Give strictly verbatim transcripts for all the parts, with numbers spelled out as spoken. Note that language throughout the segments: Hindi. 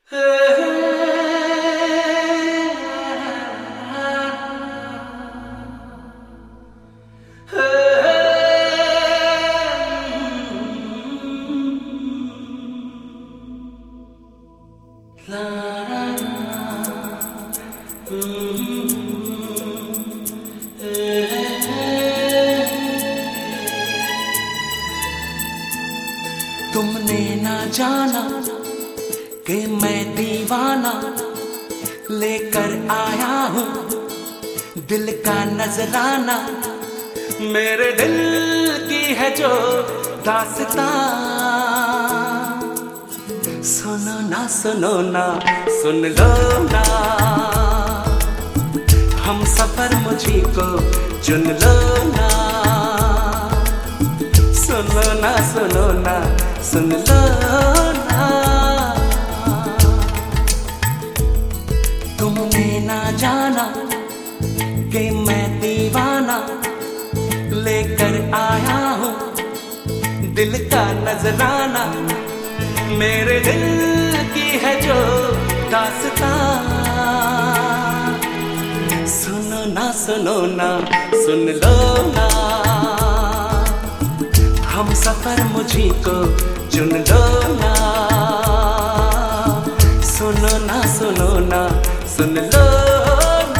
तुमने ना जाना कि मैं दीवाना लेकर आया हूँ दिल का नजराना। मेरे दिल की है जो दास्तां, सुनो ना सुनो ना सुन लो ना, हम सफर मुझी को चुन लो ना। सुनो ना सुनो ना सुन लो ना, तुमने ना जाना कि मैं दीवाना लेकर आया हूँ दिल का नजराना। मेरे दिल की है जो दास्तां, सुनो ना सुनो ना सुन लो ना, हम सफर मुझी को चुन लो ना। सुनो ना सुनो ना सुन लो ना।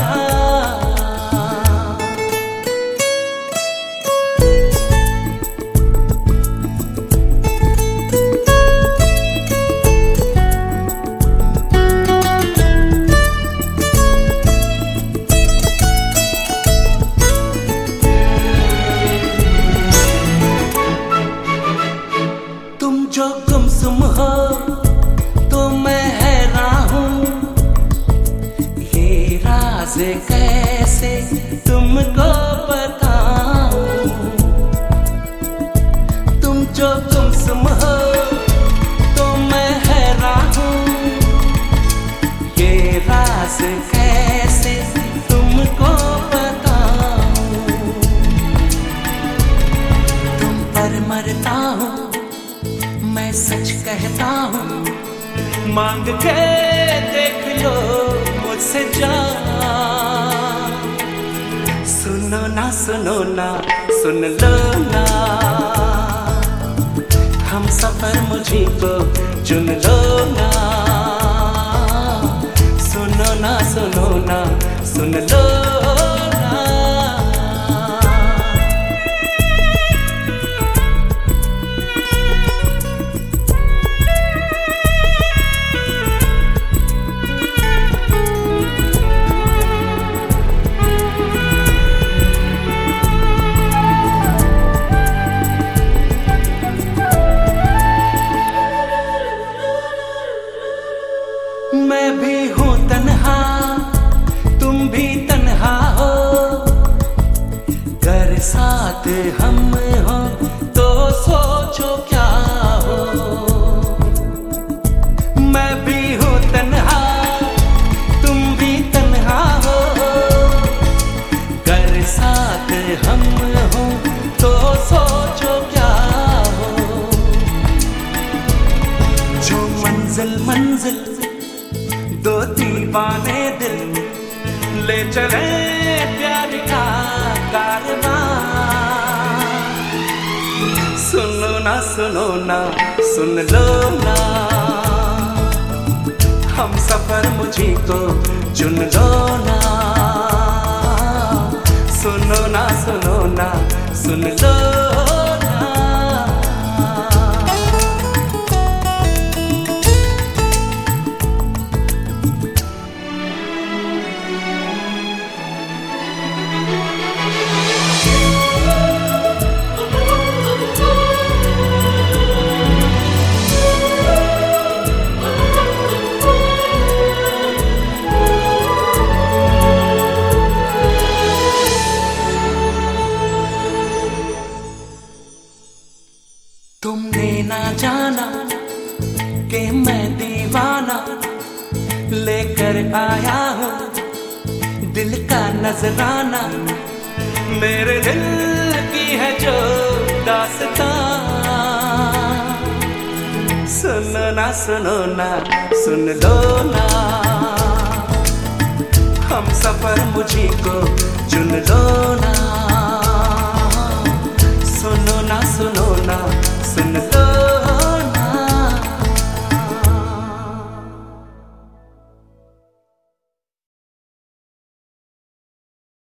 जो गुमसुम हो तो मैं हैरान हूँ, ये राज कैसे तुमको बताऊं। तुम जो गुमसुम हो तो मैं हैरान हूँ, ये राज कैसे तुमको बताऊं। तुम पर मरता हूँ मैं सच कहता हूँ, मांग के देख लो मुझसे जान। सुनो ना सुनो ना सुन लो ना, हम सफर मुझी को चुन लो ना। सुनो ना सुनो ना सुन लो ना। मैं भी हूँ तन्हा तुम भी तन्हा हो, घर साथ हम हो तो सोचो क्या हो। मैं भी हूँ तन्हा तुम भी तन्हा हो, घर साथ हम हो तो सोचो क्या हो। जो मंजिल मंजिल दो दीवाने दिल ले चले प्यार का कारवां। सुनो ना सुनो ना सुन लो ना, हम सफर मुझी को चुन लो ना। सुनो ना सुनो ना सुन लो ना। तुमने ना जाना कि मैं दीवाना लेकर आया हूँ दिल का नजराना। मेरे दिल की है जो दास्तां, सुनो ना सुनो ना सुन लो ना, हम सफर मुझी को चुन लो ना। सुनो ना सुनो ना सुन लो